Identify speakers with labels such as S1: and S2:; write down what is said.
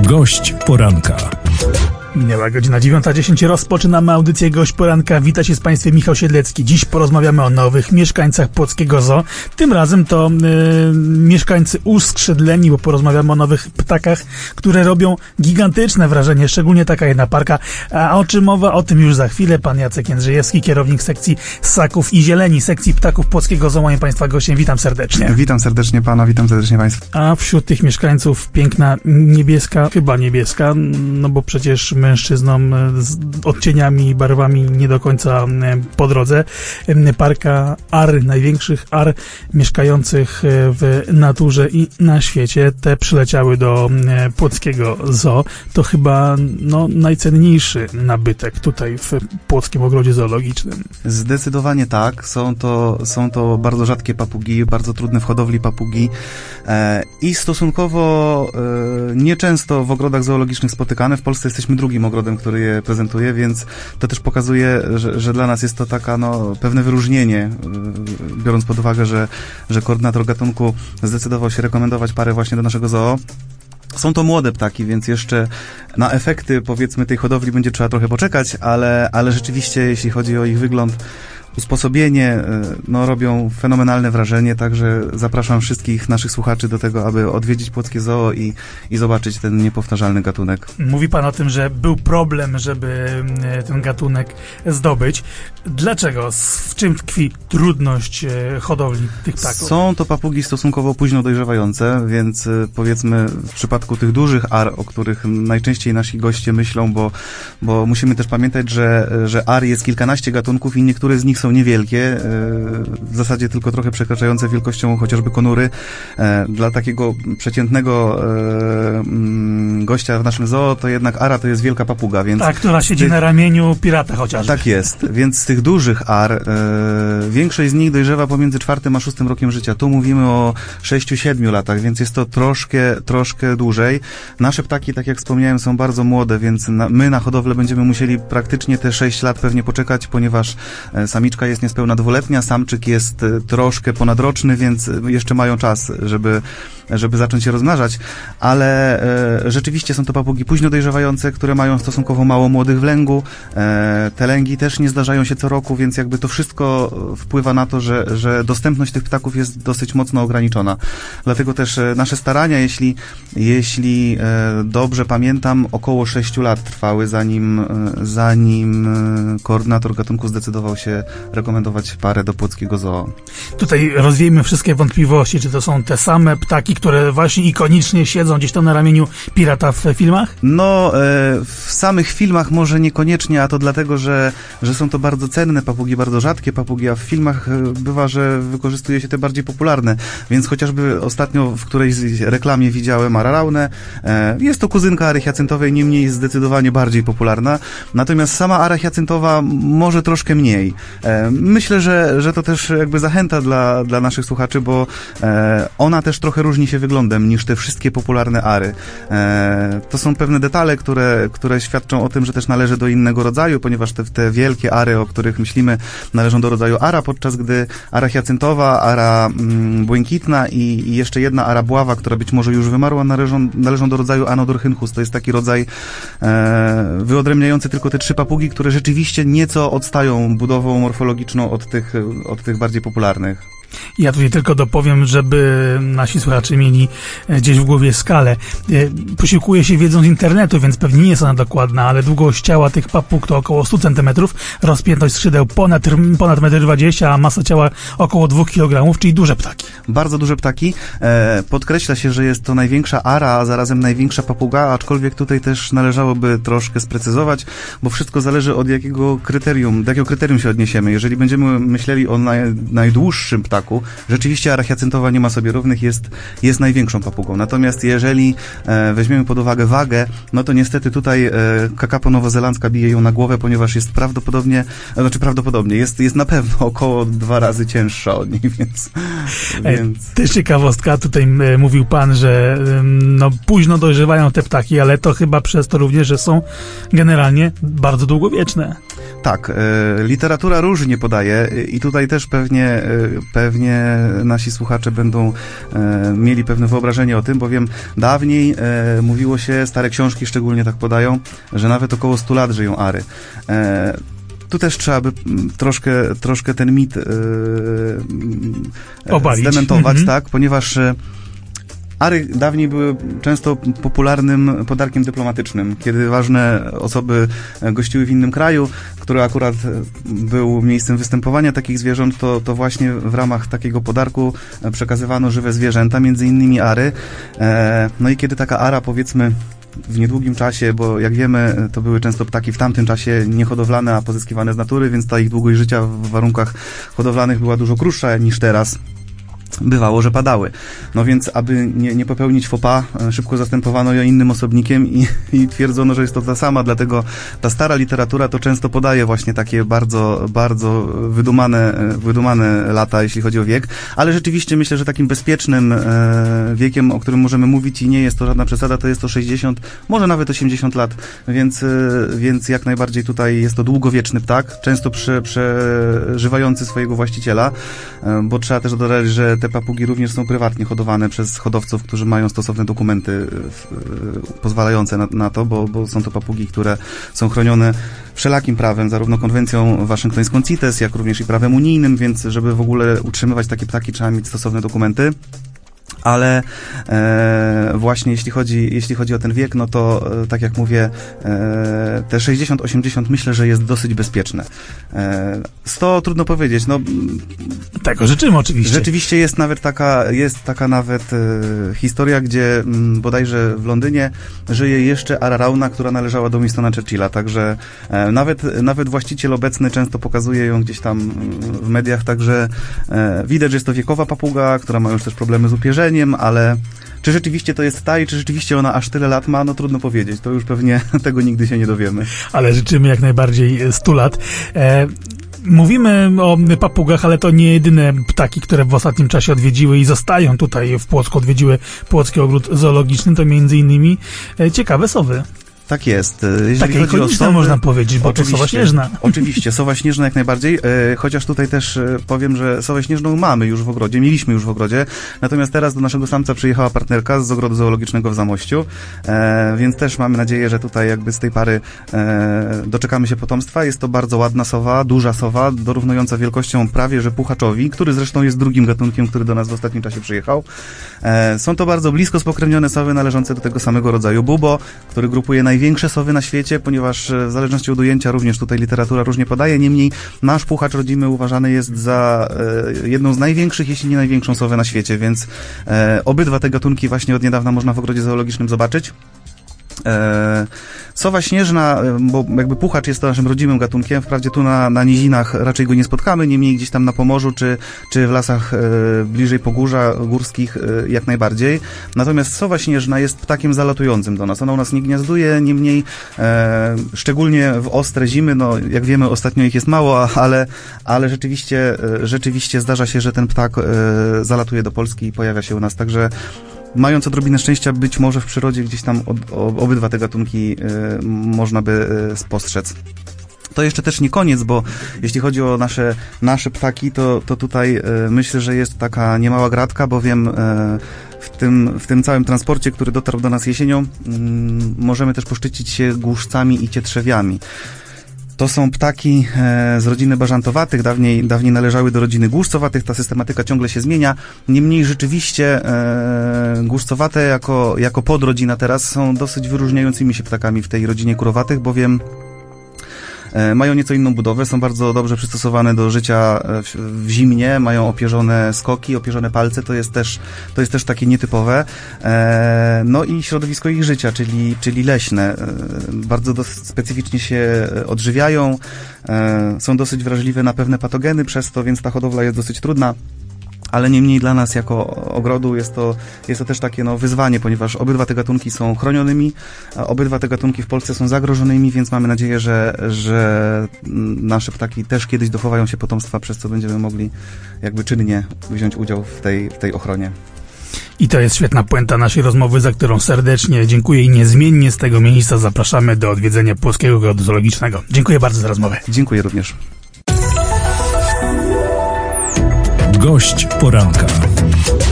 S1: Gość poranka.
S2: Minęła godzina 9:10. Rozpoczynamy audycję Gość Poranka. Wita się z Państwem Michał Siedlecki. Dziś porozmawiamy o nowych mieszkańcach Płockiego Zoo. Tym razem to mieszkańcy uskrzydleni, bo porozmawiamy o nowych ptakach, które robią gigantyczne wrażenie, szczególnie taka jedna parka. A o czym mowa? O tym już za chwilę. Pan Jacek Jędrzejewski, kierownik sekcji ssaków i zieleni, sekcji ptaków Płockiego Zoo, moim Państwa gościem. Witam serdecznie.
S3: Witam serdecznie Pana, witam serdecznie Państwa.
S2: A wśród tych mieszkańców piękna niebieska, chyba niebieska, no bo przecież mężczyznom z odcieniami i barwami nie do końca po drodze. Parka ar, największych ar mieszkających w naturze i na świecie. Te przyleciały do Płockiego Zoo. To chyba najcenniejszy nabytek tutaj w Płockim Ogrodzie Zoologicznym.
S3: Zdecydowanie tak. Są to bardzo rzadkie papugi, bardzo trudne w hodowli papugi i stosunkowo nieczęsto w ogrodach zoologicznych spotykane. W Polsce jesteśmy drugim ogrodem, który je prezentuje, więc to też pokazuje, że dla nas jest to taka pewne wyróżnienie, biorąc pod uwagę, że koordynator gatunku zdecydował się rekomendować parę właśnie do naszego zoo. Są to młode ptaki, więc jeszcze na efekty, powiedzmy, tej hodowli będzie trzeba trochę poczekać, ale rzeczywiście, jeśli chodzi o ich wygląd, usposobienie, robią fenomenalne wrażenie, także zapraszam wszystkich naszych słuchaczy do tego, aby odwiedzić Płockie Zoo i zobaczyć ten niepowtarzalny gatunek.
S2: Mówi Pan o tym, że był problem, żeby ten gatunek zdobyć. Dlaczego? W czym tkwi trudność hodowli tych ptaków?
S3: Są to papugi stosunkowo późno dojrzewające, więc powiedzmy w przypadku tych dużych ar, o których najczęściej nasi goście myślą, bo musimy też pamiętać, że ar jest kilkanaście gatunków i niektóre z nich są niewielkie, w zasadzie tylko trochę przekraczające wielkością chociażby konury. Dla takiego przeciętnego gościa w naszym zoo to jednak ara to jest wielka papuga, więc...
S2: Tak, która siedzi na ramieniu pirata chociażby.
S3: Tak jest, więc z tych dużych ar większość z nich dojrzewa pomiędzy 4. a 6. rokiem życia. Tu mówimy o 6-7 latach, więc jest to troszkę dłużej. Nasze ptaki, tak jak wspomniałem, są bardzo młode, więc my na hodowlę będziemy musieli praktycznie te 6 lat pewnie poczekać, ponieważ samiczka jest niespełna 2-letnia, samczyk jest troszkę ponadroczny, więc jeszcze mają czas, żeby zacząć się rozmnażać, ale rzeczywiście są to papugi późno dojrzewające, które mają stosunkowo mało młodych w lęgu. Te lęgi też nie zdarzają się co roku, więc jakby to wszystko wpływa na to, że dostępność tych ptaków jest dosyć mocno ograniczona. Dlatego też nasze starania, jeśli dobrze pamiętam, około 6 lat trwały, zanim koordynator gatunku zdecydował się rekomendować parę do Płockiego Zoo.
S2: Tutaj rozwiejmy wszystkie wątpliwości. Czy to są te same ptaki, które właśnie ikonicznie siedzą gdzieś tam na ramieniu pirata w filmach?
S3: W samych filmach może niekoniecznie, a to dlatego, że są to bardzo cenne papugi, bardzo rzadkie papugi, a w filmach bywa, że wykorzystuje się te bardziej popularne. Więc chociażby ostatnio w którejś reklamie widziałem araraunę. Jest to kuzynka ary hiacyntowej, niemniej zdecydowanie bardziej popularna. Natomiast sama ara hiacyntowa może troszkę mniej. Myślę, że to też jakby zachęta dla naszych słuchaczy, bo ona też trochę różni się wyglądem niż te wszystkie popularne ary. To są pewne detale, które świadczą o tym, że też należy do innego rodzaju, ponieważ te wielkie ary, o których myślimy, należą do rodzaju ara, podczas gdy ara hiacyntowa, ara błękitna i jeszcze jedna ara bława, która być może już wymarła, należą do rodzaju Anodorhynchus. To jest taki rodzaj wyodrębniający tylko te 3 papugi, które rzeczywiście nieco odstają budową morfologiczną od tych bardziej popularnych.
S2: Ja tutaj tylko dopowiem, żeby nasi słuchacze mieli gdzieś w głowie skalę. Posiłkuję się wiedzą z internetu, więc pewnie nie jest ona dokładna, ale długość ciała tych papug to około 100 cm, rozpiętość skrzydeł ponad 1,20 m, a masa ciała około 2 kg, czyli duże ptaki.
S3: Bardzo duże ptaki. Podkreśla się, że jest to największa ara, a zarazem największa papuga, aczkolwiek tutaj też należałoby troszkę sprecyzować, bo wszystko zależy od do jakiego kryterium się odniesiemy. Jeżeli będziemy myśleli o najdłuższym ptaku, rzeczywiście ara hiacyntowa nie ma sobie równych, jest największą papugą. Natomiast jeżeli weźmiemy pod uwagę wagę, no to niestety tutaj kakapo nowozelandzka bije ją na głowę, ponieważ jest jest na pewno około 2 razy cięższa od niej, więc...
S2: Też ciekawostka, tutaj mówił Pan, że późno dojrzewają te ptaki, ale to chyba przez to również, że są generalnie bardzo długowieczne.
S3: Tak, literatura różnie podaje i tutaj też pewnie pewnie nasi słuchacze będą mieli pewne wyobrażenie o tym, bowiem dawniej mówiło się, stare książki szczególnie tak podają, że nawet około 100 lat żyją ary. Tu też trzeba by troszkę ten mit zdementować, tak, ponieważ ary dawniej były często popularnym podarkiem dyplomatycznym, kiedy ważne osoby gościły w innym kraju, który akurat był miejscem występowania takich zwierząt, to właśnie w ramach takiego podarku przekazywano żywe zwierzęta, między innymi ary. No i kiedy taka ara, powiedzmy, w niedługim czasie, bo jak wiemy, to były często ptaki w tamtym czasie niehodowlane, a pozyskiwane z natury, więc ta ich długość życia w warunkach hodowlanych była dużo krótsza niż teraz. Bywało, że padały. No więc, aby nie popełnić faux pas, szybko zastępowano ją innym osobnikiem i twierdzono, że jest to ta sama, dlatego ta stara literatura to często podaje właśnie takie bardzo, bardzo wydumane lata, jeśli chodzi o wiek, ale rzeczywiście myślę, że takim bezpiecznym wiekiem, o którym możemy mówić i nie jest to żadna przesada, to jest to 60, może nawet 80 lat, więc jak najbardziej tutaj jest to długowieczny ptak, często przeżywający swojego właściciela, bo trzeba też dodać, że te papugi również są prywatnie hodowane przez hodowców, którzy mają stosowne dokumenty pozwalające na to, bo są to papugi, które są chronione wszelakim prawem, zarówno konwencją waszyngtońską CITES, jak również i prawem unijnym, więc żeby w ogóle utrzymywać takie ptaki, trzeba mieć stosowne dokumenty. Ale właśnie jeśli chodzi o ten wiek, no to tak jak mówię, te 60-80 myślę, że jest dosyć bezpieczne. 100 trudno powiedzieć, no.
S2: Tego życzymy oczywiście.
S3: Rzeczywiście jest taka nawet historia, gdzie bodajże w Londynie żyje jeszcze ara rauna, która należała do Winstona Churchilla, także nawet właściciel obecny często pokazuje ją gdzieś tam w mediach, także widać, że jest to wiekowa papuga, która ma już też problemy z upierzeniem, ale czy rzeczywiście to jest ta i czy rzeczywiście ona aż tyle lat ma, no trudno powiedzieć. To już pewnie tego nigdy się nie dowiemy.
S2: Ale życzymy jak najbardziej 100 lat. Mówimy o papugach, ale to nie jedyne ptaki, które w ostatnim czasie odwiedziły i zostają tutaj w Płocku, odwiedziły Płocki Ogród Zoologiczny, to między innymi ciekawe sowy.
S3: Tak jest.
S2: Takie ikoniczne można powiedzieć, bo to sowa śnieżna.
S3: Oczywiście, sowa śnieżna jak najbardziej, chociaż tutaj też powiem, że sowę śnieżną mamy już w ogrodzie, mieliśmy już w ogrodzie, natomiast teraz do naszego samca przyjechała partnerka z Ogrodu Zoologicznego w Zamościu, więc też mamy nadzieję, że tutaj jakby z tej pary doczekamy się potomstwa. Jest to bardzo ładna sowa, duża sowa, dorównująca wielkością prawie że puchaczowi, który zresztą jest drugim gatunkiem, który do nas w ostatnim czasie przyjechał. Są to bardzo blisko spokrewnione sowy należące do tego samego rodzaju bubo, który grupuje największe sowy na świecie, ponieważ w zależności od ujęcia również tutaj literatura różnie podaje, niemniej nasz puchacz rodzimy uważany jest za jedną z największych, jeśli nie największą sowę na świecie, więc obydwa te gatunki właśnie od niedawna można w ogrodzie zoologicznym zobaczyć. Sowa śnieżna, bo jakby puchacz jest to naszym rodzimym gatunkiem, wprawdzie tu na nizinach raczej go nie spotkamy, niemniej gdzieś tam na Pomorzu czy w lasach bliżej Pogórza górskich jak najbardziej. Natomiast sowa śnieżna jest ptakiem zalatującym do nas. Ona u nas nie gniazduje, niemniej szczególnie w ostre zimy, no jak wiemy ostatnio ich jest mało, ale rzeczywiście zdarza się, że ten ptak zalatuje do Polski i pojawia się u nas, także mając odrobinę szczęścia, być może w przyrodzie gdzieś tam obydwa te gatunki można by spostrzec. To jeszcze też nie koniec, bo jeśli chodzi o nasze ptaki, to tutaj myślę, że jest taka niemała gratka, bowiem w tym całym transporcie, który dotarł do nas jesienią, możemy też poszczycić się głuszcami i cietrzewiami. To są ptaki z rodziny bażantowatych, dawniej należały do rodziny głuszcowatych, ta systematyka ciągle się zmienia, niemniej rzeczywiście głuszcowate jako podrodzina teraz są dosyć wyróżniającymi się ptakami w tej rodzinie kurowatych, bowiem mają nieco inną budowę, są bardzo dobrze przystosowane do życia w zimnie, mają opierzone skoki, opierzone palce, to jest też takie nietypowe. No i środowisko ich życia, czyli leśne. Bardzo specyficznie się odżywiają, są dosyć wrażliwe na pewne patogeny przez to, więc ta hodowla jest dosyć trudna. Ale niemniej dla nas jako ogrodu jest to też takie wyzwanie, ponieważ obydwa te gatunki są chronionymi, a obydwa te gatunki w Polsce są zagrożonymi, więc mamy nadzieję, że nasze ptaki też kiedyś dochowają się potomstwa, przez co będziemy mogli jakby czynnie wziąć udział w tej ochronie.
S2: I to jest świetna puenta naszej rozmowy, za którą serdecznie dziękuję i niezmiennie z tego miejsca zapraszamy do odwiedzenia Płockiego Ogrodu Zoologicznego. Dziękuję bardzo za rozmowę.
S3: Dziękuję również.
S1: Gość poranka.